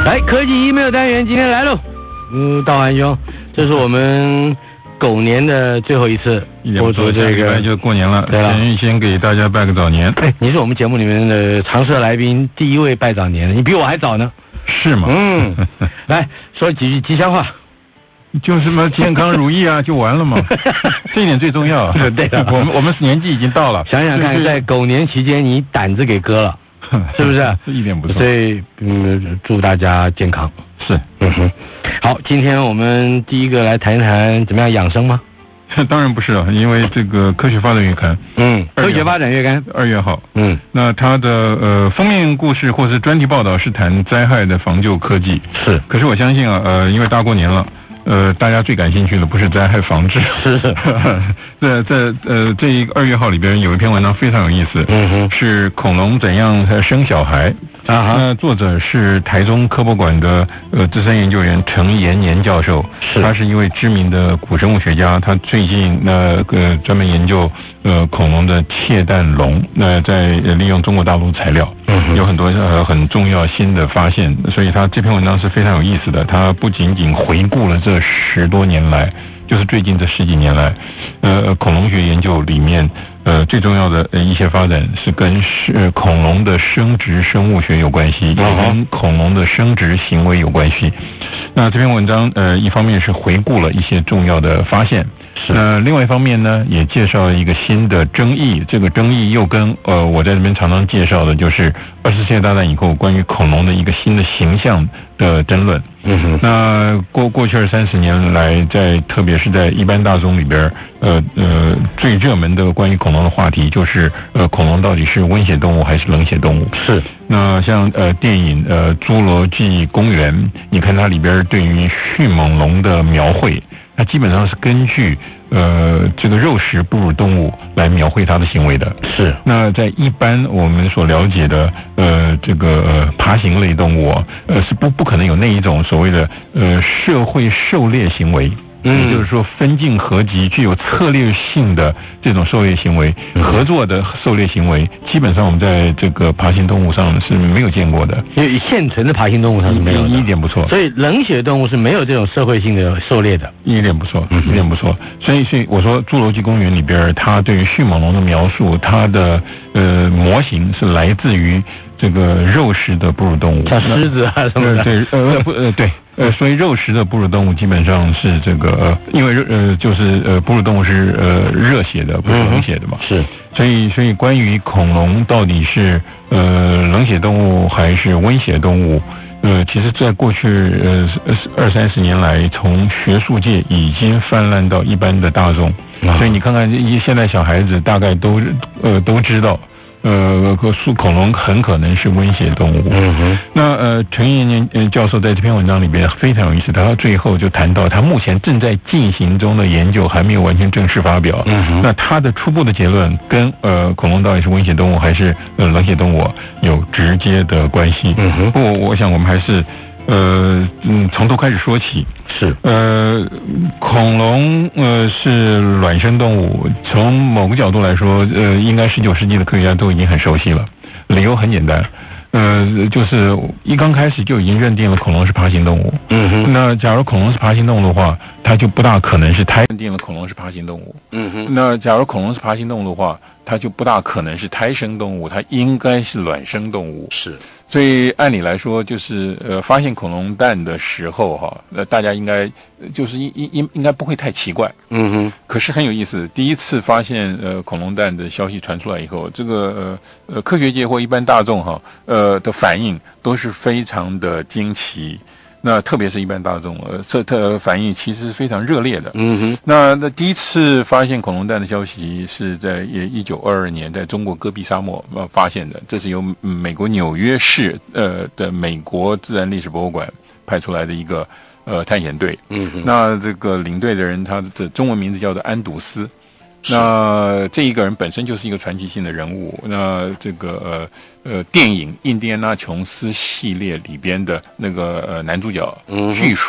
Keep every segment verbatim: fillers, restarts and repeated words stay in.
来，科技 email 单元今天来喽。嗯，道涵兄，这是我们狗年的最后一次播出这个， 就过年了。 对了， 先先给大家拜个早年。 哎，你是我们节目里面的常设来宾，第一位拜早年的，你比我还早呢。 是吗？ 嗯，来说几句吉祥话。 就什么健康如意啊，就完了嘛。这一点最重要。 对的， 我们我们年纪已经到了。 想想看，在狗年期间，你胆子给割了，是不是？ 一点不错。 所以，嗯，祝大家健康。 是， 嗯哼。好，今天我们第一个来谈一谈怎么样养生吗？ 当然不是了，因为这个科学发展月刊， 嗯，科学发展月刊二月号， 嗯， 那它的呃封面故事或是专题报道是谈灾害的防救科技， 是。 可是我相信啊，呃，因为大过年了。呃，大家最感兴趣的不是灾害防治， 是在在呃这一个二月号里边有一篇文章非常有意思， 嗯哼， 是恐龙怎样生小孩啊哈， 那作者是台中科博馆的呃资深研究员陈延年教授， 是， 他是一位知名的古生物学家，他最近那个、呃、专门研究呃恐龙的窃蛋龙，那在、呃、利用中国大陆材料， 嗯， 有很多呃很重要新的发现，所以他这篇文章是非常有意思的，他不仅仅回顾了这十多年来，就是最近这十几年来，呃，恐龙学研究里面，呃，最重要的呃一些发展是跟是恐龙的生殖生物学有关系，也跟恐龙的生殖行为有关系。那这篇文章，呃，一方面是回顾了一些重要的发现，那另外一方面呢，也介绍了一个新的争议。这个争议又跟呃我在这边常常介绍的，就是二次世界大战以后关于恐龙的一个新的形象的争论。 嗯哼， 那过过去二三十年来，在特别是在一般大众里边，呃呃，最热门的关于恐龙的话题就是呃，恐龙到底是温血动物还是冷血动物？ 是。 那像呃电影呃《侏罗纪公园》，你看它里边对于迅猛龙的描绘，它基本上是根据呃这个肉食哺乳动物来描绘它的行为的。 是。 那在一般我们所了解的呃这个呃爬行类动物，呃是不不可能有那一种所谓的呃社会狩猎行为。嗯，也就是说分进合集具有策略性的这种狩猎行为，合作的狩猎行为，基本上我们在这个爬行动物上是没有见过的， 因为现存的爬行动物上是没有的， 一点不错。 所以冷血动物是没有这种社会性的狩猎的， 一点不错，一点不错。所以，所以我说《侏罗纪公园》里边，它对于迅猛龙的描述，它的呃模型是来自于这个肉食的哺乳动物， 像狮子啊什么的。 对，呃不呃对。呃，所以肉食的哺乳动物基本上是这个，呃、因为呃就是呃哺乳动物是呃热血的，不是冷血的嘛。 是。 所以所以关于恐龙到底是呃冷血动物还是温血动物，呃，其实在过去呃二三十年来，从学术界已经泛滥到一般的大众，啊、所以你看看现在小孩子大概都呃都知道。呃，树恐龙很可能是温血动物。 嗯哼。 那呃，陈延年教授在这篇文章里边非常有意思，他到最后就谈到他目前正在进行中的研究还没有完全正式发表。 嗯哼。 那他的初步的结论跟呃恐龙到底是温血动物还是呃冷血动物有直接的关系。 嗯哼。 不过我想我们还是呃嗯从头开始说起。 是。 呃，恐龙呃是卵生动物，从某个角度来说，呃，应该十九世纪的科学家都已经很熟悉了。理由很简单，呃，就是一刚开始就已经认定了恐龙是爬行动物。 嗯哼。 那假如恐龙是爬行动物的话，它就不大可能是胎。认定了恐龙是爬行动物。 嗯哼。 那假如恐龙是爬行动物的话，它就不大可能是胎生动物，它应该是卵生动物。 是。 所以按理来说，就是呃，发现恐龙蛋的时候哈，呃，大家应该就是应应应该不会太奇怪。 嗯哼。 可是很有意思，第一次发现呃恐龙蛋的消息传出来以后，这个呃呃科学界或一般大众哈呃的反应都是非常的惊奇。那特别是一般大众，呃，这特反应其实是非常热烈的。 嗯哼。 那那第一次发现恐龙蛋的消息是在也一九二二年在中国戈壁沙漠呃发现的，这是由美国纽约市呃的美国自然历史博物馆派出来的一个呃探险队。 嗯哼。 那这个领队的人，他的中文名字叫做安笃斯。那这一个人本身就是一个传奇性的人物。那这个呃呃电影《印第安纳琼斯》系列里边的那个呃男主角，嗯，据说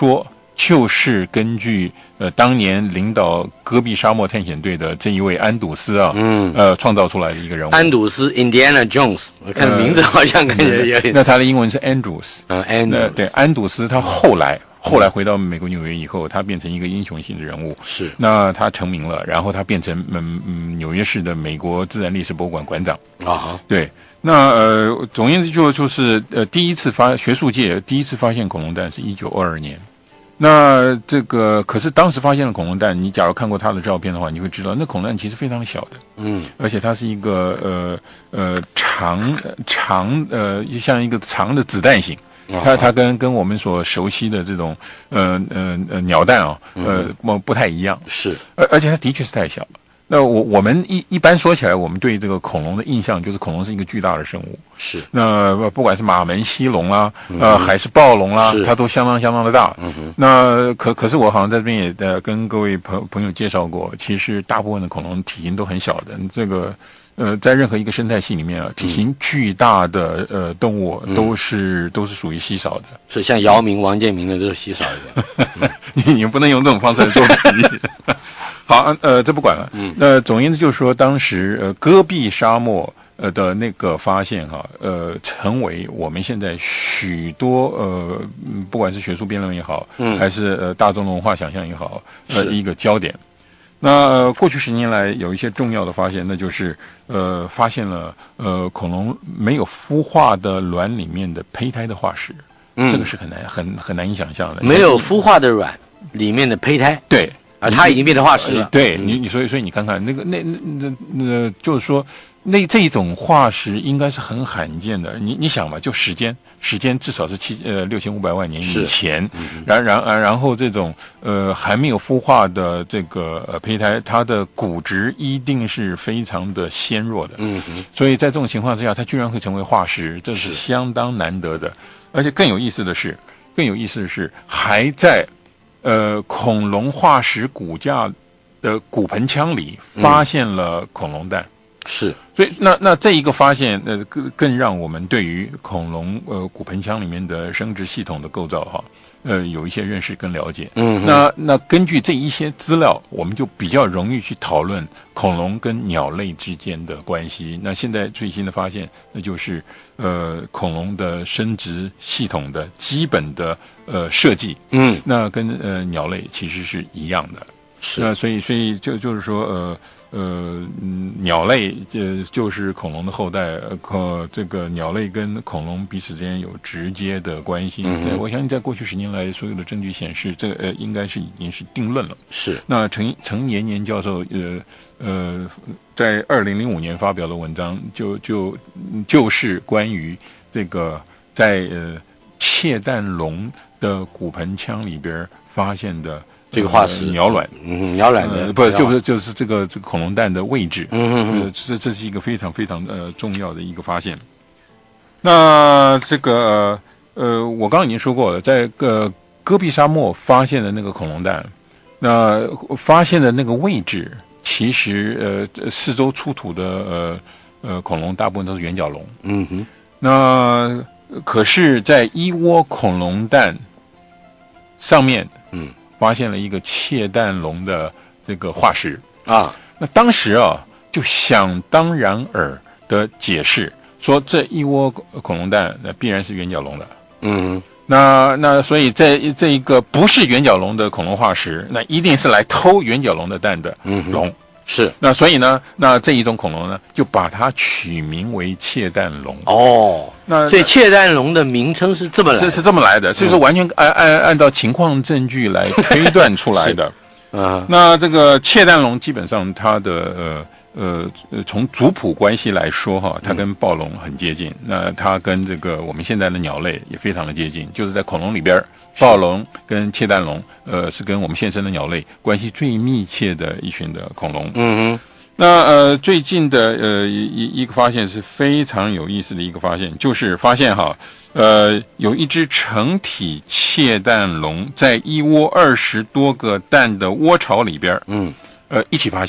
就是根据呃当年领导戈壁沙漠探险队的这一位安笃斯啊，嗯，呃创造出来的一个人物。 安笃斯 Indiana Jones， 我看名字好像感觉有点。 那他的英文是 Andrews， 嗯 Andrews， 对，安笃斯他后来。后来回到美国纽约以后，他变成一个英雄性的人物。 是， 那他成名了，然后他变成嗯嗯纽约市的美国自然历史博物馆馆长。 啊， 对，那呃，总而言之就就是呃，第一次发学术界第一次发现恐龙蛋是一九二二年。那这个可是当时发现了恐龙蛋，你假如看过他的照片的话，你会知道那恐龙蛋其实非常小的，嗯，而且它是一个呃呃长长呃像一个长的子弹型。它它跟跟我们所熟悉的这种呃呃呃鸟蛋啊，呃不不太一样， 是， 而而且它的确是太小。那我我们一一般说起来，我们对这个恐龙的印象就是恐龙是一个巨大的生物， 是。 那不管是马门溪龙啦，呃还是暴龙啦，它都相当相当的大。嗯哼。那可可是我好像在这边也呃跟各位朋朋友介绍过，其实大部分的恐龙体型都很小的，这个。呃，在任何一个生态系里面啊，体型巨大的呃动物都是、嗯、都是属于稀少的。 是像姚明、王建民的都是稀少的。 嗯、你你不能用这种方式来做比喻。好，呃，这不管了。嗯。那、呃、总而言之就是说，当时呃戈壁沙漠呃的那个发现哈，呃，成为我们现在许多呃不管是学术辩论也好，嗯，还是呃大众的文化想象也好，呃一个焦点。那、呃、过去十年来有一些重要的发现，那就是呃发现了呃恐龙没有孵化的卵里面的胚胎的化石，嗯，这个是很难很很难以想象的。 没有孵化的卵里面的胚胎， 对啊，它已经变成化石了。 呃、对、嗯、你你所以所以你看看那个那那那那就是说那这种化石应该是很罕见的。你你想嘛，就时间。时间至少是七呃六千五百万年以前，嗯、然然然后这种呃还没有孵化的这个呃胚胎，它的骨质一定是非常的纤弱的，嗯哼，所以在这种情况之下，它居然会成为化石，这是相当难得的。而且更有意思的是，更有意思的是，还在呃恐龙化石骨架的骨盆腔里发现了恐龙蛋。嗯是， 所以那那这一个发现，呃，更更让我们对于恐龙呃骨盆腔里面的生殖系统的构造哈，呃，有一些认识跟了解。嗯，那那根据这一些资料，我们就比较容易去讨论恐龙跟鸟类之间的关系。那现在最新的发现，那就是呃恐龙的生殖系统的基本的呃设计，嗯，那跟呃鸟类其实是一样的。是，那所以所以就就是说呃。呃，鸟类呃就是恐龙的后代，呃，这个鸟类跟恐龙彼此之间有直接的关系。嗯，我相信在过去十年来，所有的证据显示，这个呃应该是已经是定论了。是。那陈陈延年教授呃呃在二零零五年发表的文章，就就就是关于这个在呃窃蛋龙的骨盆腔里边发现的。 这个化石、 呃、鸟卵， 嗯，鸟卵的、 呃、不就是就是这个这个恐龙蛋的位置，嗯嗯嗯，呃、这这是一个非常非常呃重要的一个发现。那这个呃，我刚刚已经说过了，在个戈壁沙漠发现的那个恐龙蛋，那发现的那个位置，其实呃四周出土的呃呃恐龙大部分都是圆角龙，嗯哼，那可是，在一窝恐龙蛋上面，嗯。发现了一个窃蛋龙的这个化石啊，那当时啊就想当然尔的解释说，这一窝恐龙蛋那必然是圆角龙的，嗯，那那所以在这一个不是圆角龙的恐龙化石，那一定是来偷圆角龙的蛋的龙。嗯是，那所以呢，那这一种恐龙呢，就把它取名为窃蛋龙。 哦，那所以窃蛋龙的名称是这么来的， 是是这么来的，所以说完全按按按照情况证据来推断出来的。啊，那这个窃蛋龙基本上它的呃呃呃从族谱关系来说哈，它跟暴龙很接近，嗯、那它跟这个我们现在的鸟类也非常的接近，就是在恐龙里边。暴龙跟窃蛋龙，呃，是跟我们现生的鸟类关系最密切的一群的恐龙。嗯哼。那呃，最近的呃一一个发现是非常有意思的一个发现，就是发现哈，呃，有一只成体窃蛋龙在一窝二十多个蛋的窝巢里边，嗯，呃，一起发现。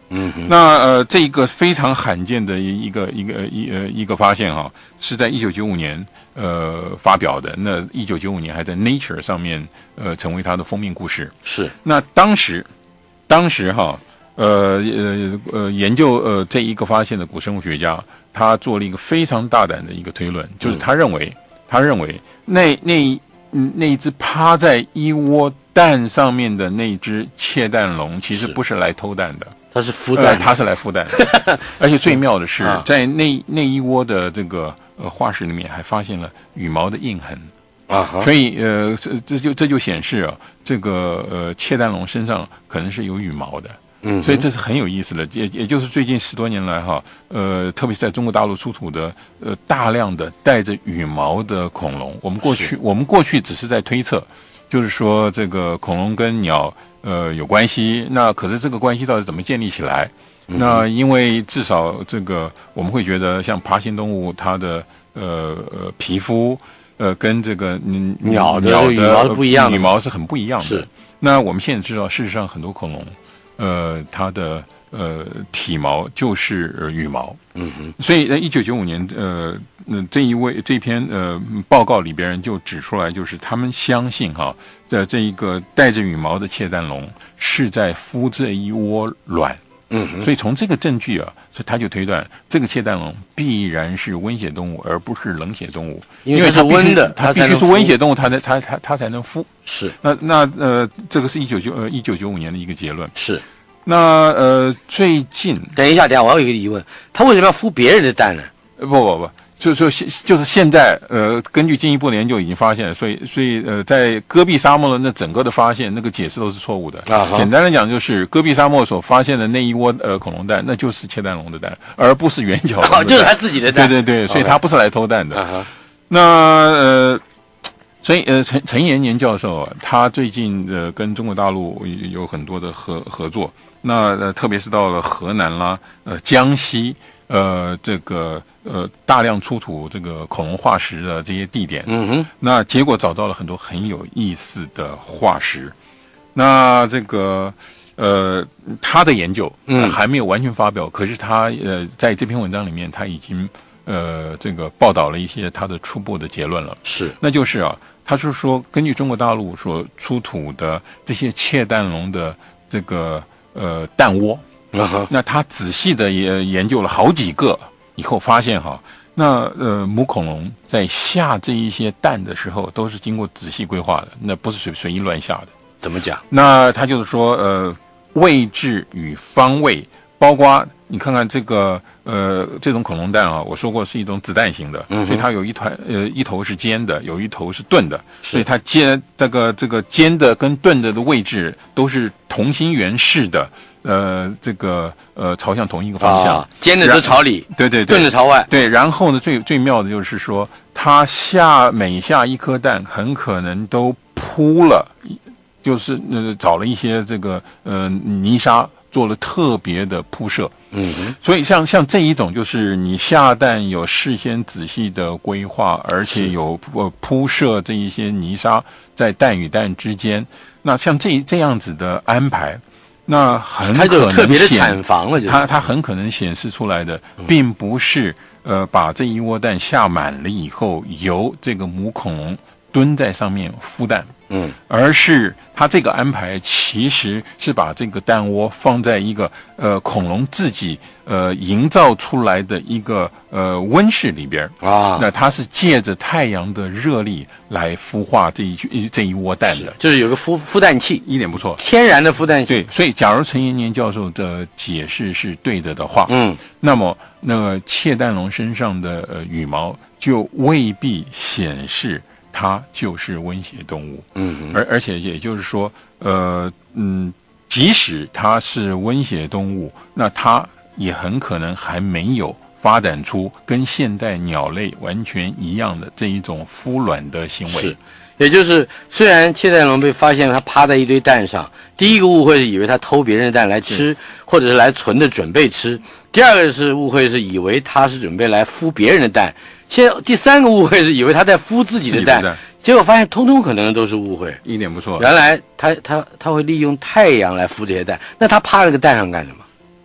嗯哼， 那呃，这一个非常罕见的一个一个一呃一个发现哈、啊，是在一九九五年呃发表的。那一九九五年还在 Nature 上面呃成为它的封面故事。 是。 那当时，当时哈、啊，呃呃呃研究呃这一个发现的古生物学家，他做了一个非常大胆的一个推论，就是他认为、嗯、他认为那那那一只趴在一窝蛋上面的那只窃蛋龙，其实不是来偷蛋的。 它是孵蛋、 呃，它是来孵蛋的，而且最妙的是， 啊、 在那那一窝的这个呃化石里面，还发现了羽毛的印痕啊， 所以呃，这这就这就显示啊，这个呃窃蛋龙身上可能是有羽毛的， 嗯， 所以这是很有意思的，也也就是最近十多年来哈，呃，特别是在中国大陆出土的呃大量的带着羽毛的恐龙，我们过去我们过去只是在推测，就是说这个恐龙跟鸟。呃，有关系。那可是这个关系到底怎么建立起来？嗯、那因为至少这个我们会觉得，像爬行动物，它的呃呃皮肤呃跟这个嗯鸟的鸟的羽毛是不一样的， 羽毛是很不一样的。 是。 那我们现在知道，事实上很多恐龙，呃，它的呃体毛就是呃羽毛。 嗯哼。 所以在一九九五年，呃，这一位这篇呃报告里边就指出来，就是他们相信哈，在这一个带着羽毛的窃蛋龙是在孵这一窝卵。 嗯哼。 所以从这个证据啊，所以他就推断这个窃蛋龙必然是温血动物，而不是冷血动物， 因为它是温的， 它必须是温血动物，它才它它它才能孵。 是。 那那呃，这个是一九九呃一九九五年的一个结论。 是。 那呃，最近等一下，等一下，我要有一个疑问，他为什么要孵别人的蛋呢？ 呃，不不不，就就现就是现在呃，根据进一步的研究已经发现了，所以所以呃，在戈壁沙漠的那整个的发现，那个解释都是错误的。 啊， 简单的讲，就是戈壁沙漠所发现的那一窝呃恐龙蛋，那就是窃蛋龙的蛋，而不是圆角龙的蛋。 哦，就是他自己的蛋。 对对对，所以他不是来偷蛋的。 啊、 那呃。所以，呃，陈陈延年教授啊，他最近呃跟中国大陆有很多的合合作。那呃，特别是到了河南啦、呃江西，呃这个呃大量出土这个恐龙化石的这些地点， 嗯哼， 那结果找到了很多很有意思的化石。那这个呃他的研究呃还没有完全发表，嗯、可是他呃在这篇文章里面他已经呃这个报道了一些他的初步的结论了。 是， 那就是啊。他是说，根据中国大陆所出土的这些窃蛋龙的这个呃蛋窝， uh-huh. 那他仔细的也研究了好几个以后，发现哈，那呃母恐龙在下这一些蛋的时候，都是经过仔细规划的，那不是随随意乱下的。 怎么讲？ 那他就是说，呃，位置与方位，包括你看看这个。呃，这种恐龙蛋啊，我说过是一种子弹型的， 嗯、 所以它有一团呃一头是尖的，有一头是钝的，所以它尖这个这个尖的跟钝的的位置都是同心圆式的，呃，这个呃朝向同一个方向， 啊、尖的是朝里， 对对对， 钝的朝外， 对。然后呢，最最妙的就是说，它下每下一颗蛋，很可能都铺了，就是呃找了一些这个呃泥沙。做了特别的铺设， 嗯哼， 所以像像这一种，就是你下蛋有事先仔细的规划，而且有呃铺设这一些泥沙在蛋与蛋之间。那像这这样子的安排，那很可能它就有特别的产房了， 它它很可能显示出来的，并不是呃把这一窝蛋下满了以后，由这个母恐龙蹲在上面孵蛋。 嗯， 而是他这个安排其实是把这个蛋窝放在一个呃恐龙自己呃营造出来的一个呃温室里边啊， 那它是借着太阳的热力来孵化这一这一窝蛋的， 就是有个孵孵蛋器， 一点不错， 天然的孵蛋器。 对，所以假如陈延年教授的解释是对的的话， 嗯， 那么那个窃蛋龙身上的呃羽毛就未必显示。它就是温血动物， 嗯， 而而且也就是说，呃，嗯，即使它是温血动物，那它也很可能还没有发展出跟现代鸟类完全一样的这一种孵卵的行为。 是，也就是虽然窃蛋龙被发现它趴在一堆蛋上，第一个误会是以为它偷别人的蛋来吃，或者是来存的准备吃；第二个是误会是以为它是准备来孵别人的蛋。现第三个误会是以为他在孵自己的蛋， 的蛋结果发现通通可能都是误会， 一点不错。 原来他他他会利用太阳来孵这些蛋，那他趴在个蛋上干什么？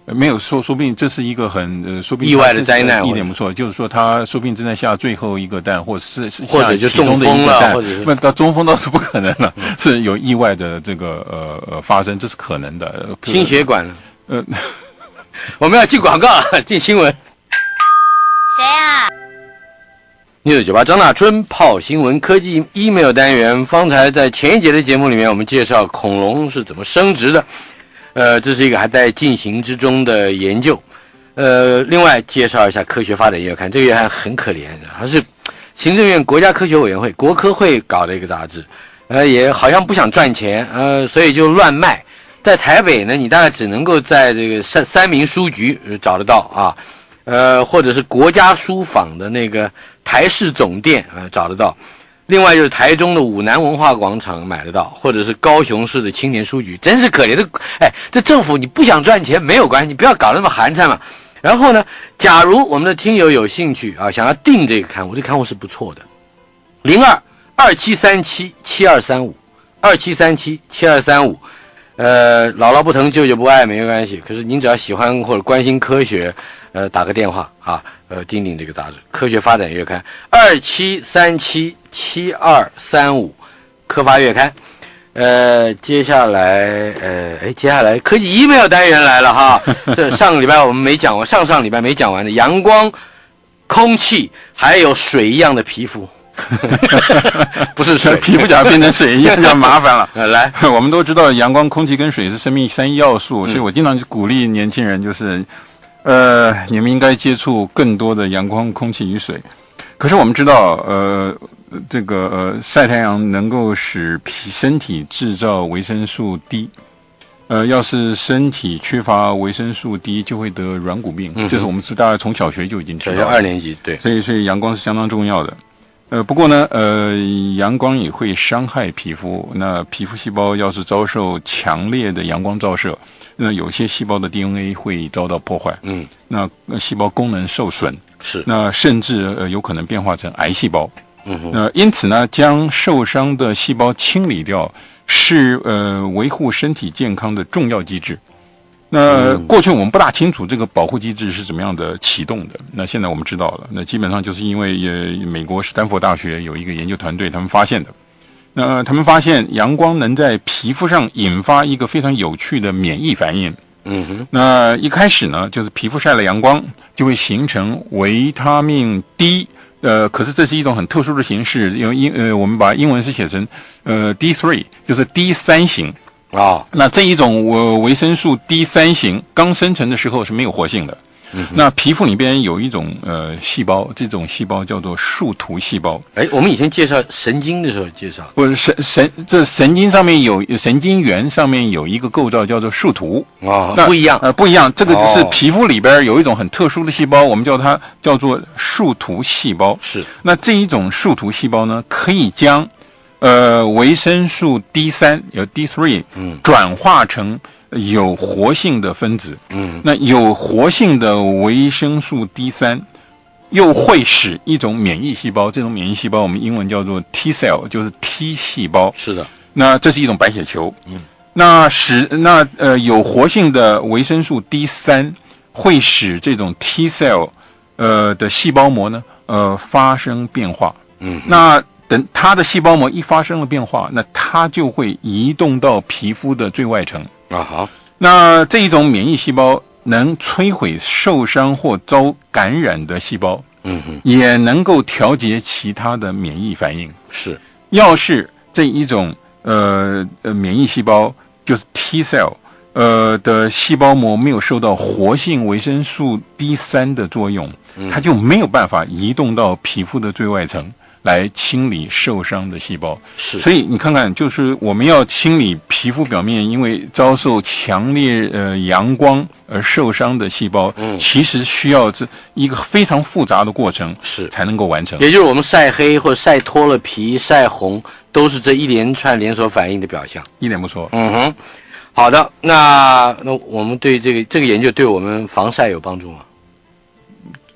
没有说，说不定这是一个很呃，说不定意外的灾难， 一点不错，就是说他说不定正在下最后一个蛋，或者是是或者就中风了，或者是不到中风倒是不可能了，嗯、是有意外的这个呃呃发生，这是可能的。 心血管了， 呃， 我们要进广告，进新闻。 谁啊 ？news 九八张大春泡新闻科技 email 单元，方才在前一节的节目里面，我们介绍恐龙是怎么生殖的。呃，这是一个还在进行之中的研究。呃，另外介绍一下科学发展月刊，这个月刊很可怜，还是行政院国家科学委员会国科会搞的一个杂志，呃，也好像不想赚钱，呃，所以就乱卖。在台北呢，你大概只能够在这个三三民书局找得到啊，呃，或者是国家书坊的那个台式总店呃找得到。另外就是台中的武南文化广场买得到，或者是高雄市的青年书局，真是可怜的。哎，这政府你不想赚钱没有关系，你不要搞那么寒碜嘛。然后呢，假如我们的听友有兴趣啊，想要订这个刊物，这个刊物是不错的。零二二七三七七二三五二七三七七二三五，呃，姥姥不疼舅舅不爱没关系，可是您只要喜欢或者关心科学，呃，打个电话啊，呃，订订这个杂志《科学发展月刊》二七三七七二三五，科发月刊。呃，接下来，呃，哎，接下来科技 email 单元来了哈。这上个礼拜我们没讲完，上上礼拜没讲完的阳光、空气还有水一样的皮肤。不是水， 皮肤假如变成水一样就麻烦了。 呃，来， 我们都知道阳光、空气跟水是生命三要素，所以我经常鼓励年轻人，就是，呃，你们应该接触更多的阳光、空气与水。可是我们知道，呃，这个呃晒太阳能够使皮身体制造维生素 D， 呃，要是身体缺乏维生素 D， 就会得软骨病。嗯，这是我们是大概从小学就已经知道了， 小学二年级对， 所以所以阳光是相当重要的。呃，不过呢，呃，阳光也会伤害皮肤。那皮肤细胞要是遭受强烈的阳光照射，那有些细胞的 D N A 会遭到破坏。嗯，那细胞功能受损， 是那甚至呃有可能变化成癌细胞。 嗯哼， 呃，因此呢，将受伤的细胞清理掉是呃维护身体健康的重要机制。那过去我们不大清楚这个保护机制是怎么样的启动的，那现在我们知道了。那基本上就是因为呃美国史丹佛大学有一个研究团队他们发现的。那他们发现阳光能在皮肤上引发一个非常有趣的免疫反应。 嗯哼， 那一开始呢，就是皮肤晒了阳光就会形成维他命 D。呃，可是这是一种很特殊的形式，因为英呃我们把英文是写成呃 D 三， 就是 D 三 型。啊、哦，那这一种呃维生素 D 三 型刚生成的时候是没有活性的。嗯，那皮肤里边有一种呃细胞，这种细胞叫做树突细胞。 哎，我们以前介绍神经的时候介绍， 不是神神这神经上面有神经元上面有一个构造叫做树突。 哦，那不一样， 呃，不一样。这个是皮肤里边有一种很特殊的细胞，我们叫它叫做树突细胞。 是， 那这一种树突细胞呢，可以将呃维生素 D 三 有 D 三， 嗯，转化成有活性的分子。嗯，那有活性的维生素 D 三 又会使一种免疫细胞，这种免疫细胞我们英文叫做 T cell， 就是 T 细胞。 是的， 那这是一种白血球。嗯，那使那呃有活性的维生素 D 三 会使这种 T cell 呃的细胞膜呢呃发生变化。嗯，那等它的细胞膜一发生了变化，那它就会移动到皮肤的最外层。 啊好， 那这一种免疫细胞能摧毁受伤或遭感染的细胞，嗯哼，也能够调节其他的免疫反应。 是， 要是这一种呃呃免疫细胞就是 T cell 呃的细胞膜没有受到活性维生素 D 三 的作用，嗯，它就没有办法移动到皮肤的最外层来清理受伤的细胞。 是， 所以你看看，就是我们要清理皮肤表面因为遭受强烈呃阳光而受伤的细胞，嗯，其实需要这一个非常复杂的过程， 是才能够完成。 也就是我们晒黑或者晒脱了皮、晒红，都是这一连串连锁反应的表象。 一点不错。 嗯哼，好的，那那我们对这个这个研究对我们防晒有帮助吗？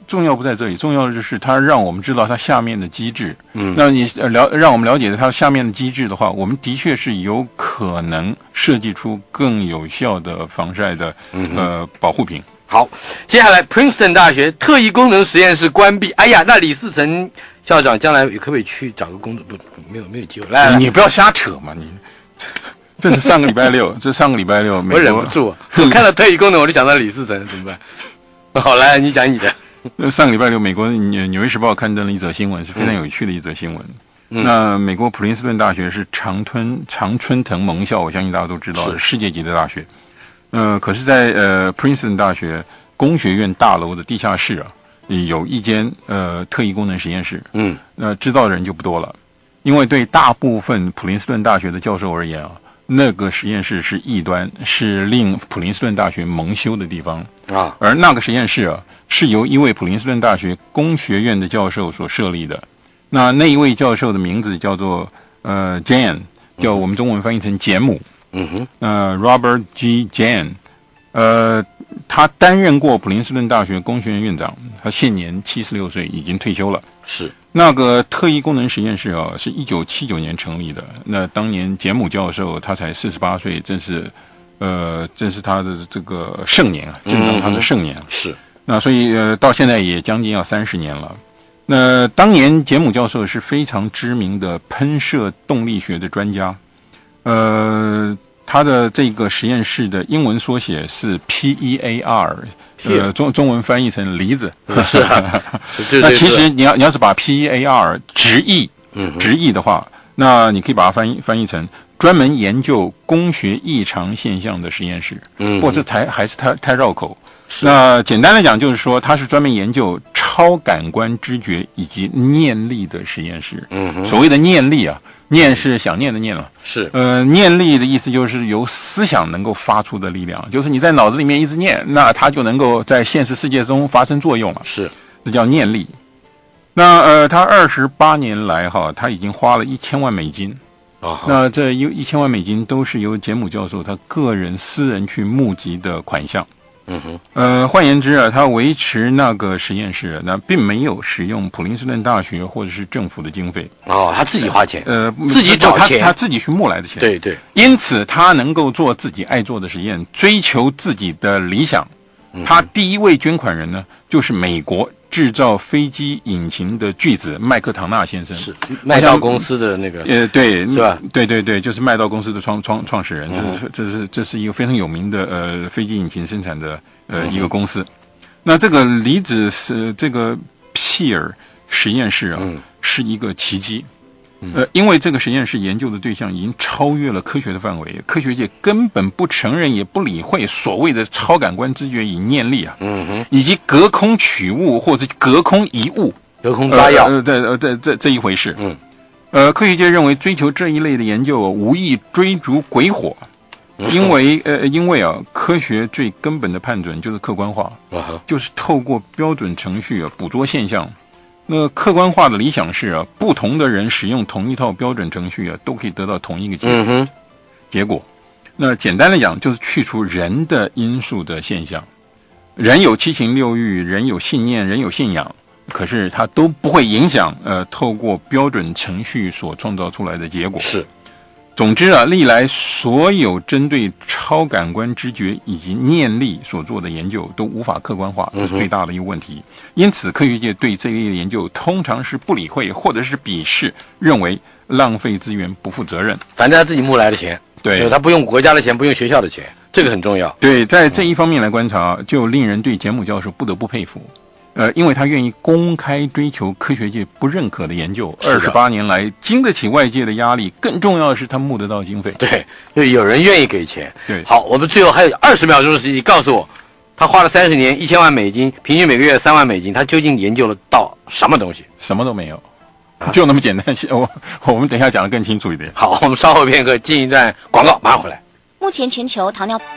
重要不在这里，重要的就是它让我们知道它下面的机制。嗯，那你呃了让我们了解它下面的机制的话，我们的确是有可能设计出更有效的防晒的呃保护品。 好，接下来 Princeton 大学特异功能实验室关闭。哎呀，那李嗣涔校长将来可不可以去找个工作？不，没有没有机会。来，来你你不要瞎扯嘛，你。这是上个礼拜六，这上个礼拜六，美国我忍不住、啊，我看到特异功能我就想到李嗣涔，怎么办？好，来你讲你的。 上个礼拜六，美国《纽约时报》刊登了一则新闻，是非常有趣的一则新闻。嗯、那美国普林斯顿大学是常春常春藤盟校，我相信大家都知道，是世界级的大学。呃，可是在，在呃 Princeton 大学工学院大楼的地下室啊，有一间呃特异功能实验室。嗯，那、呃、知道的人就不多了，因为对大部分普林斯顿大学的教授而言啊。那个实验室是异端，是令普林斯顿大学蒙羞的地方啊。而那个实验室啊，是由一位普林斯顿大学工学院的教授所设立的。那那一位教授的名字叫做呃 Jan， 叫我们中文翻译成简姆。嗯哼。呃 ，Robert G. Jan， 呃，他担任过普林斯顿大学工学院院长，他现年七十六岁，已经退休了。 是。 那个特异功能实验室啊，是一九七九年成立的。那当年简姆教授他才四十八岁，正是，呃，正是他的这个盛年啊，正当他的盛年。嗯、 是。 那所以呃，到现在也将近要三十年了。那当年简姆教授是非常知名的喷射动力学的专家，呃，他的这个实验室的英文缩写是 P E A R。呃，中中文翻译成梨子， 是啊。 那其实你要你要是把 P E A R 直译，嗯，直译的话，那你可以把它翻译翻译成专门研究工学异常现象的实验室。嗯，不过这才还是太太绕口。那简单来讲，就是说它是专门研究超感官知觉以及念力的实验室。嗯，所谓的念力啊。念是想念的念了， 是呃，念力的意思就是由思想能够发出的力量，就是你在脑子里面一直念，那它就能够在现实世界中发生作用了， 是， 这叫念力。那呃，他二十八年来哈，他已经花了一千万美金，啊，那这一一千万美金都是由简姆教授他个人私人去募集的款项。嗯哼，呃，换言之啊，他维持那个实验室，那并没有使用普林斯顿大学或者是政府的经费。 哦，他自己花钱， 呃， 自己找钱， 他, 他自己去募来的钱。 对对， 因此他能够做自己爱做的实验，追求自己的理想。他第一位捐款人呢，就是美国制造飞机引擎的巨子麦克唐纳先生， 是麦道公司的那个， 呃，对， 是吧？ 对对对，就是麦道公司的创创创始人，这是这是这是一个非常有名的呃飞机引擎生产的呃一个公司。那这个离子是这个 P E A R 实验室啊，是一个奇迹。呃，因为这个实验室研究的对象已经超越了科学的范围，科学界根本不承认也不理会所谓的超感官知觉与念力啊，嗯哼，以及隔空取物或者隔空移物、 隔空抓药， 呃，这呃这这这一回事，嗯，呃，科学界认为追求这一类的研究无异追逐鬼火，因为呃因为啊，科学最根本的判准就是客观化，就是透过标准程序啊捕捉现象。那客观化的理想是啊，不同的人使用同一套标准程序啊，都可以得到同一个结果。嗯、结果，那简单来讲，就是去除人的因素的现象。人有七情六欲，人有信念，人有信仰，可是它都不会影响呃，透过标准程序所创造出来的结果。 是。 总之啊，历来所有针对超感官知觉以及念力所做的研究都无法客观化，这是最大的一个问题。因此，科学界对这一类的研究通常是不理会或者是鄙视，认为浪费资源、不负责任。 反正他自己募来的钱， 对， 他不用国家的钱，不用学校的钱，这个很重要。 对，在这一方面来观察，就令人对简姆教授不得不佩服。呃，因为他愿意公开追求科学界不认可的研究，二十八年来经得起外界的压力，更重要的是他募得到经费。 对，就有人愿意给钱。 对， 好，我们最后还有二十秒钟的时间，告诉我，他花了三十年，一千万美金，平均每个月三万美金，他究竟研究了到什么东西？ 什么都没有，啊、就那么简单。我我们等一下讲得更清楚一点。 好，我们稍后片刻进一段广告，马上回来。 目前全球糖尿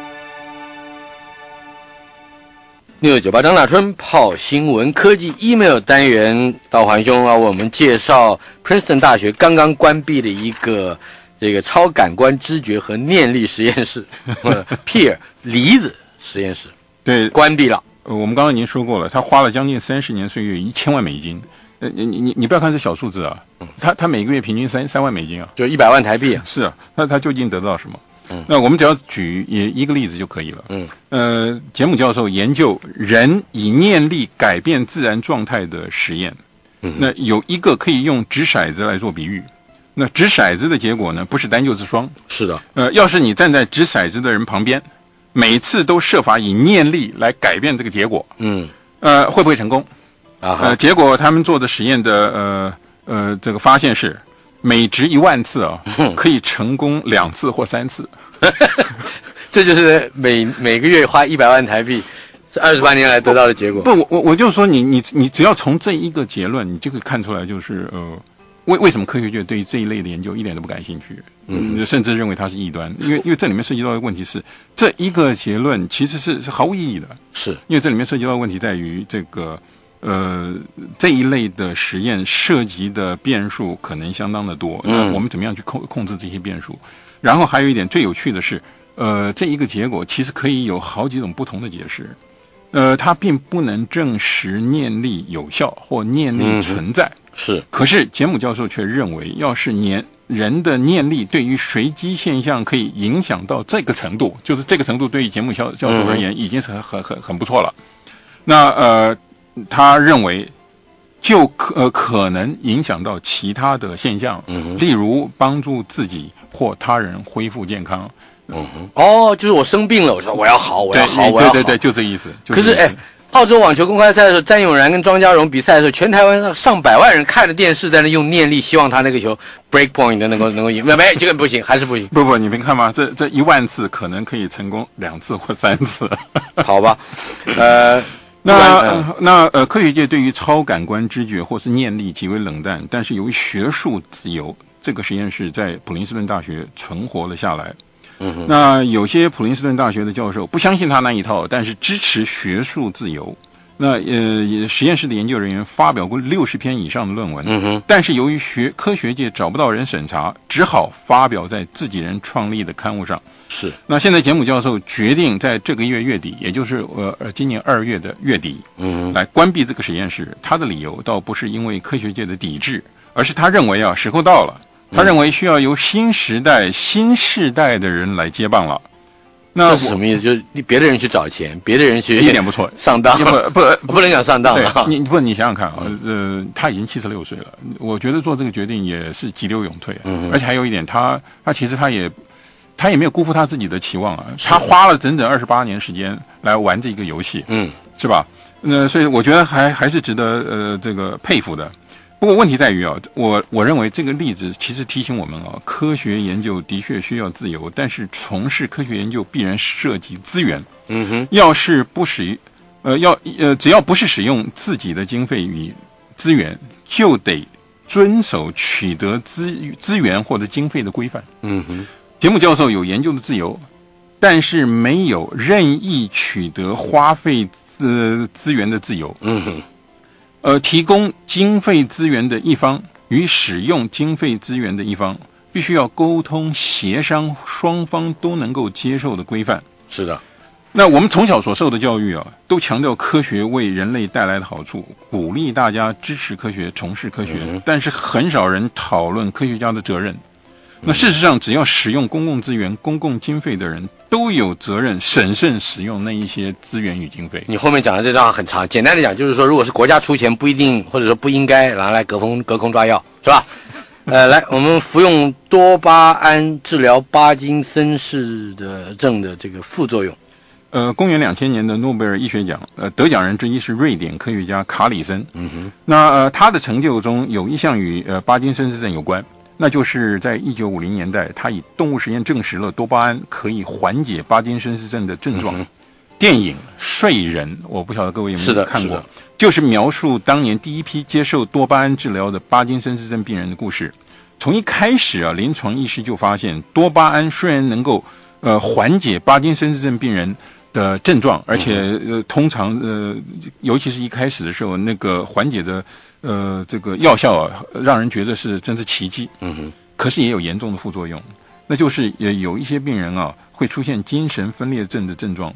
六九八张大春泡新闻科技 email 单元，道环兄啊，为我们介绍 Princeton 大学刚刚关闭的一个这个超感官知觉和念力实验室，P E A R 离子实验室， 对， 关闭了呃，我们刚刚已经说过了，他花了将近三十年岁月，一千万美金。呃，你你你不要看这小数字啊，他他每个月平均三三万美金啊， 就一百万台币啊。 是啊，那他究竟得到什么？嗯，那我们只要举也一个例子就可以了。嗯，呃，杰姆教授研究人以念力改变自然状态的实验，嗯，那有一个可以用掷骰子来做比喻。那掷骰子的结果呢，不是单就是双。 是的， 呃，要是你站在掷骰子的人旁边，每次都设法以念力来改变这个结果，嗯，呃，会不会成功？啊，呃，结果他们做的实验的呃呃这个发现是，每掷一万次啊，可以成功两次或三次。 这就是每每个月花一百万台币，二十八年来得到的结果。 不，我我我就说你你你只要从这一个结论，你就可以看出来，就是呃。为为什么科学界对于这一类的研究一点都不感兴趣？嗯，甚至认为它是异端，因为因为这里面涉及到的问题是，这一个结论其实是是毫无意义的。 是因为这里面涉及到的问题在于这个呃这一类的实验涉及的变数可能相当的多，那我们怎么样去控控制这些变数？然后还有一点最有趣的是，呃，这一个结果其实可以有好几种不同的解释。呃，它并不能证实念力有效或念力存在。嗯， 是， 可是杰姆教授却认为，要是念人的念力对于随机现象可以影响到这个程度，就是这个程度对于杰姆教教授而言已经是很很很很不错了。那呃，他认为就可、呃、可能影响到其他的现象，嗯，例如帮助自己或他人恢复健康。 嗯，哦，就是我生病了，我说我要好，我要好，我要好， 对对对，就这意思。 可是哎。澳洲网球公开赛的时候，詹永然跟庄家荣比赛的时候，全台湾上百万人看着电视，在那用念力，希望他那个球 break point 能够能够赢。没没，这个不行，还是不行。 不不，你没看吗？这这一万次可能可以成功两次或三次。 好吧，呃， 那、呃、那呃，科学界对于超感官知觉或是念力极为冷淡，但是由于学术自由，这个实验室在普林斯顿大学存活了下来。嗯，那有些普林斯顿大学的教授不相信他那一套，但是支持学术自由。那呃，实验室的研究人员发表过六十篇以上的论文，嗯哼，但是由于学科学界找不到人审查，只好发表在自己人创立的刊物上。 是。 那现在杰姆教授决定在这个月月底，也就是呃今年二月的月底，嗯，来关闭这个实验室。他的理由倒不是因为科学界的抵制，而是他认为啊，时候到了。他认为需要由新时代、新世代的人来接棒了。那这是什么意思？就是别的人去找钱，别的人去一点不错， 上当不不不能讲上当了。 你不，你想想看啊，呃，他已经七十六岁了，我觉得做这个决定也是急流勇退。嗯，而且还有一点，他他其实他也他也没有辜负他自己的期望啊，他花了整整二十八年时间来玩这个游戏，嗯，是吧？那所以我觉得还还是值得呃这个佩服的。不过问题在于啊，我我认为这个例子其实提醒我们啊，科学研究的确需要自由，但是从事科学研究必然涉及资源。嗯哼，要是不使呃要呃只要不是使用自己的经费与资源，就得遵守取得资资源或者经费的规范。嗯哼，杰姆教授有研究的自由，但是没有任意取得花费资资源的自由。嗯哼。呃，提供经费资源的一方与使用经费资源的一方，必须要沟通协商，双方都能够接受的规范。 是的， 那我们从小所受的教育啊，都强调科学为人类带来的好处，鼓励大家支持科学，从事科学，嗯、但是很少人讨论科学家的责任。那事实上，只要使用公共资源、公共经费的人，都有责任审慎使用那一些资源与经费。 你后面讲的这段话很长，简单的讲就是说，如果是国家出钱，不一定或者说不应该拿来隔空隔空抓药，是吧？呃，来，我们服用多巴胺治疗巴金森氏的症的这个副作用。 呃，公元两千年的诺贝尔医学奖，呃，得奖人之一是瑞典科学家卡里森。嗯哼，那呃，他的成就中有一项与呃巴金森氏症有关。那就是在一九五零年代，他以动物实验证实了多巴胺可以缓解巴金森氏症的症状。嗯、电影《睡人》，我不晓得各位有没有看过，就是描述当年第一批接受多巴胺治疗的巴金森氏症病人的故事。从一开始啊，临床医师就发现，多巴胺虽然能够呃缓解巴金森氏症病人的症状，而且呃通常呃，尤其是一开始的时候，那个缓解的。呃，这个药效啊，让人觉得是真是奇迹。嗯哼。可是也有严重的副作用，那就是也有一些病人啊会出现精神分裂症的症状，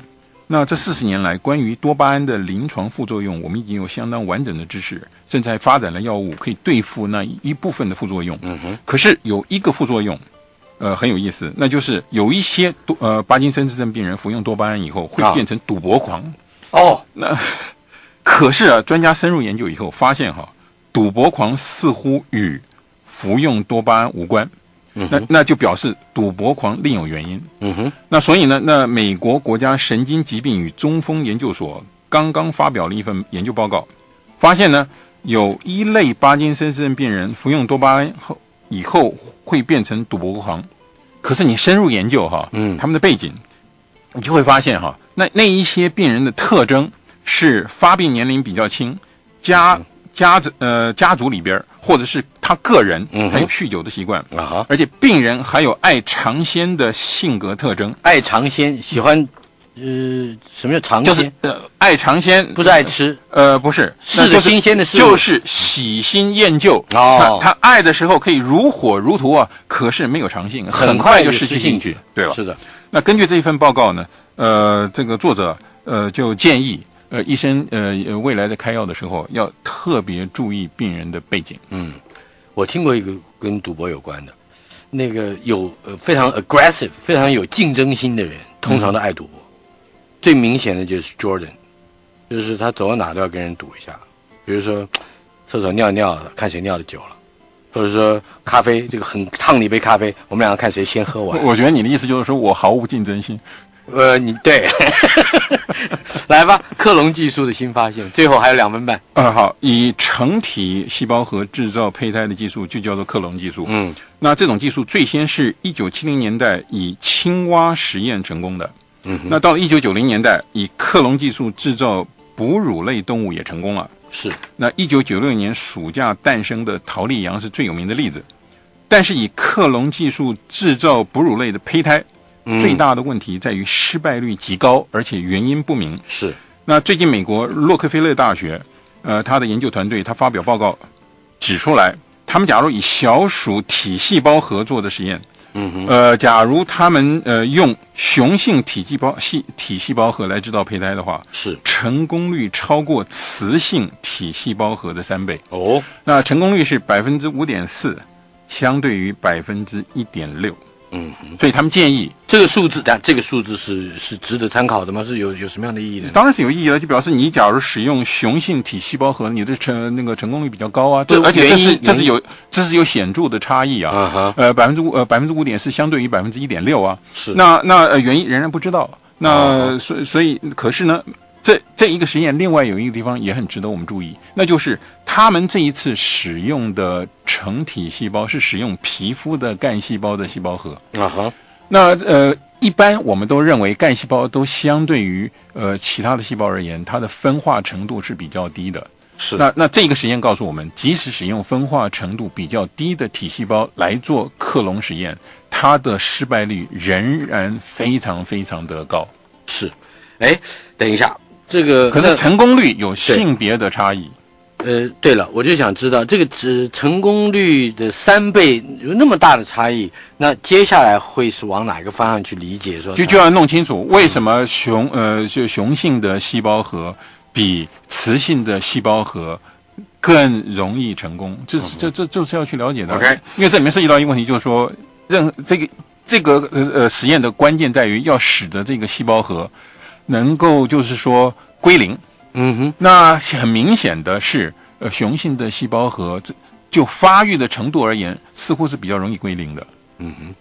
那这四十年来，关于多巴胺的临床副作用，我们已经有相当完整的知识，甚至还发展了药物可以对付那一部分的副作用。 嗯哼。 可是有一个副作用，呃，很有意思，那就是有一些呃帕金森氏症病人服用多巴胺以后会变成赌博狂。 哦， 那可是啊，专家深入研究以后发现哈，赌博狂似乎与服用多巴胺无关。那那就表示赌博狂另有原因。 嗯哼。 那所以呢，那美国国家神经疾病与中风研究所刚刚发表了一份研究报告，发现呢，有一类帕金森氏症病人服用多巴胺后以后会变成赌博狂。可是你深入研究哈， 嗯， 他们的背景，你就会发现哈，那那一些病人的特征是发病年龄比较轻，家。嗯家呃家族里边，或者是他个人还有酗酒的习惯、 嗯、啊， 而且病人还有爱尝鲜的性格特征。 爱尝鲜，喜欢呃什么叫尝鲜？ 就是呃爱尝鲜， 不是爱吃， 呃不是， 是个新鲜的事物， 就是喜新厌旧。 哦， 他他爱的时候可以如火如荼啊，可是没有长性，很快就失去兴趣，对吧？ 是的。 那根据这一份报告呢，呃，这个作者呃就建议。呃，医生呃未来在开药的时候要特别注意病人的背景。 嗯，我听过一个跟赌博有关的，那个有呃非常 aggressive、非常有竞争心的人，通常都爱赌博。嗯、最明显的就是 Jordan， 就是他走到哪都要跟人赌一下，比如说厕所尿尿的，看谁尿的久了，或者说咖啡这个很烫的一杯咖啡，我们两个看谁先喝完。 我觉得你的意思就是说我毫无竞争心。 呃，你对，来吧，克隆技术的新发现，最后还有两分半。 呃，好，以成体细胞核制造胚胎的技术就叫做克隆技术。 嗯， 那这种技术最先是一九七零年代以青蛙实验成功的。 嗯， 那到了一九九零年代，以克隆技术制造哺乳类动物也成功了。 是， 那一九九六年暑假诞生的桃莉羊是最有名的例子。但是以克隆技术制造哺乳类的胚胎。最大的问题在于失败率极高，而且原因不明。 是， 那最近美国洛克菲勒大学，呃，他的研究团队他发表报告指出来，他们假如以小鼠体细胞核做的实验， 嗯哼， 呃，假如他们呃用雄性体细胞细体细胞核来制造胚胎的话， 是成功率超过雌性体细胞核的三倍。 哦， 那成功率是百分之五点四，相对于百分之一点六。 嗯， 所以他们建议这个数字，但这个数字是是值得参考的吗？是有有什么样的意义呢？ 当然是有意义的，就表示你假如使用雄性体细胞核，你的成那个成功率比较高啊。这而且这是这是有这是有显著的差异啊。 啊呃，百分之五呃百分之五点四相对于百分之一点六啊。 是。 那那呃原因仍然不知道。那所、uh-huh. 所以可是呢，这这一个实验另外有一个地方也很值得我们注意，那就是他们这一次使用的成体细胞是使用皮肤的干细胞的细胞核。 啊哈。 那呃，一般我们都认为干细胞都相对于呃其他的细胞而言，它的分化程度是比较低的。 是。 那那这个实验告诉我们，即使使用分化程度比较低的体细胞来做克隆实验，它的失败率仍然非常非常的高。 是。哎，等一下，这个可是成功率有性别的差异。 呃，对了，我就想知道这个只成功率的三倍有那么大的差异，那接下来会是往哪个方向去理解说？ 就就要弄清楚为什么雄呃就雄性的细胞核比雌性的细胞核更容易成功，这是这这就是要去了解的。 OK， 因为这里面涉及到一个问题，就是说，任这个这个呃呃实验的关键在于要使得这个细胞核能够就是说归零。 嗯哼， 那很明显的是，呃，雄性的细胞核就发育的程度而言，似乎是比较容易归零的。 嗯哼，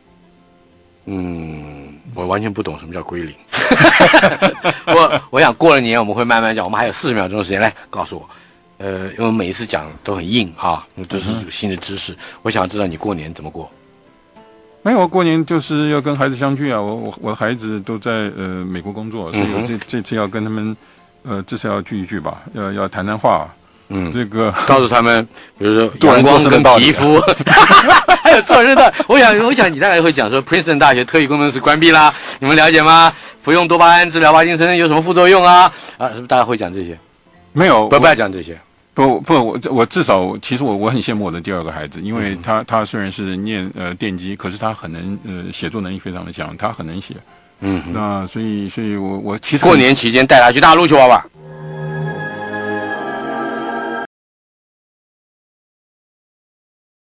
嗯，我完全不懂什么叫归零。我我想过了年我们会慢慢讲，我们还有四十秒钟的时间，来告诉我。呃，因为每一次讲都很硬啊，都是新的知识。嗯、我想知道你过年怎么过。 没有，过年就是要跟孩子相聚啊。我我我的孩子都在呃美国工作，所以我这、嗯、这次要跟他们。呃，至少要聚一聚吧，要要谈谈话。 嗯， 这个告诉他们，比如说阳光跟皮肤，还有做人的。我想，我想你大概会讲说 ，Princeton 大学特异工程师关闭啦，你们了解吗？服用多巴胺治疗帕金森有什么副作用啊？啊，是不是大家会讲这些？ 没有， 不不要讲这些。 不不，我我至少，其实我我很羡慕我的第二个孩子，因为他他虽然是念呃电机，可是他很能呃写作能力非常的强，他很能写。 嗯， 那所以所以我我其实过年期间带他去大陆去玩玩。